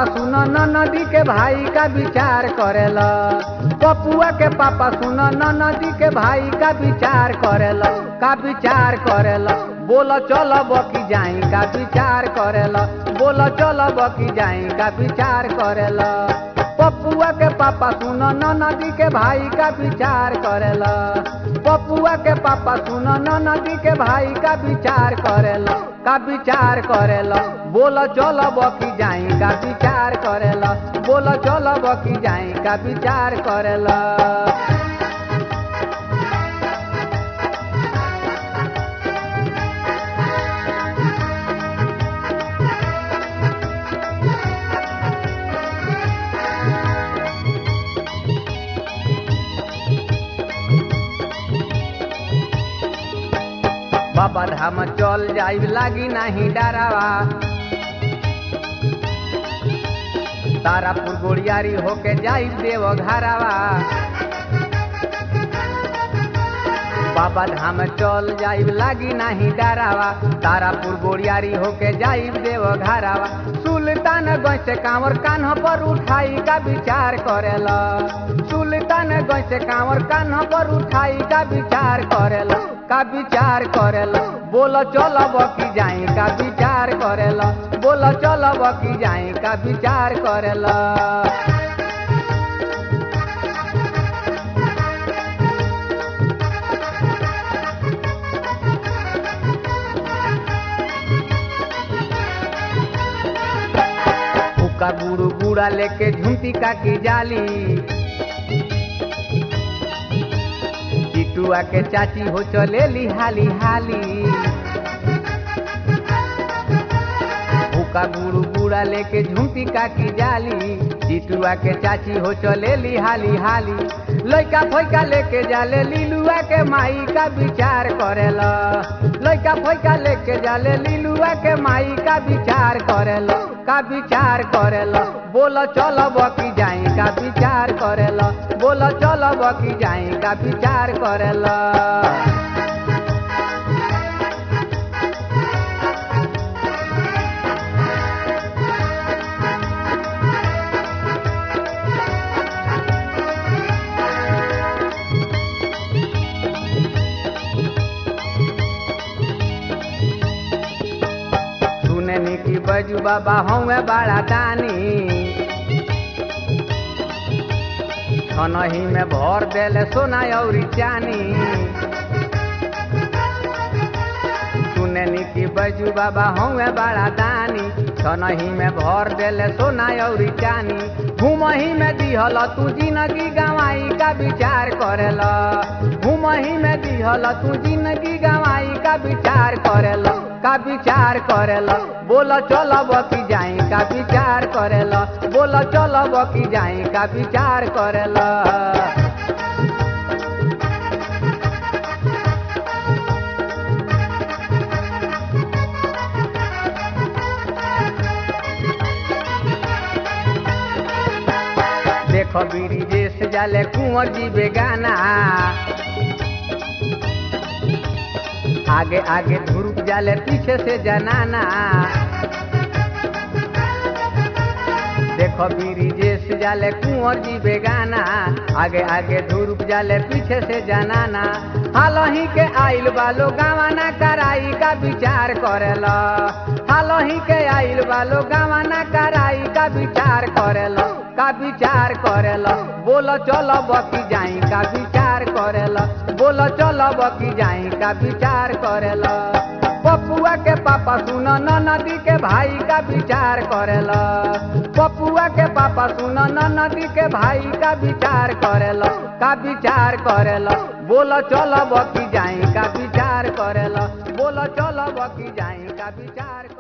सुनो नदी के भाई का विचार करेला। पपुआ के पापा सुनो नदी के भाई का विचार करेला। का विचार करेला बोला चलो बकी जाई का विचार करेला। बोला चलो बकी जाई का विचार करेला। पपुआ के पापा सुनो नदी के भाई का विचार करेला। पपुआ के पापा सुनो नदी के भाई का विचार करेला। का विचार करेला बोला चलो बकी जाई का विचार करेला। बोला चलो बकी जाई का विचार करेला। बाबा धाम चल जाई लागी नहीं डरावा। तारापुर गोड़ियारी होके जाई देव घरावा। बाबा धाम चल जाई लागी नहीं डरावा। तारापुर गोड़ियारी होके जाई देव घरावा। सुल्तानगंज से कांवर कान्हा पर उठाई का विचार करेला। सुल्तानगंज से कांवर कान्हा पर उठाई का विचार करेला। का विचार करेला बोला चलो बकी जाई का विचार करेला। बोला चलो बकी जाई का विचार करेला। फुका गुरु गुड़ा लेके झुमती का की जाली। चिटुआ के चाची हो चले ली हाली हाली। भूखा गुरु गुड़ा लेके झुमती का की जाली। चिटुआ के चाची हो चले ली हाली हाली। लइका फैका लेके जाले लीलुआ के माई का विचार करेला। लइका फैका लेके जाले लीलुआ के माई का विचार करेला। का विचार करेला बोला चलो बकी जाई का विचार करेला। बोला चलो बकी जाई का विचार करेला। सुने की बजू बाबा हूँ बड़ा दानी। छनही में भर देले सोना और चानी। सुने की बजू बाबा हूँ बड़ा दानी। छनही में भर देले सोना और चानी। घूमही में दिहल तू जिंदगी गंवाई का विचार करेला। घूमही में दिहल तू जिंदगी गंवाई का विचार करेला। का विचार करेला बोला चलो बकी जाई का विचार करेला। बोला चलो बकी जाई का विचार करेला। देखो बीड़ी जैसे जाले कुंवर जी बेगाना। आगे आगे धुरुक जाले पीछे से जनाना। देखो बीड़ी जैसे जाले कुंवर जी बेगाना। आगे आगे धुरुक जाले पीछे से जनाना। हालही के आइल बालो गावाना कराई का विचार करेला। हालही के आइल बालो गावाना कराई का विचार करेला। का विचार करेला बोला चलो बकी जाई का विचार करेला। बोला चलो बकी जाई का विचार करेला। पपुआ के पापा सुनो नदी के भाई का विचार करेला। पपुआ के पापा सुनो नदी के भाई का विचार करेला। का विचार करेला बोला चलो बकी जाई का विचार करेला। बोला चलो बकी जाई का विचार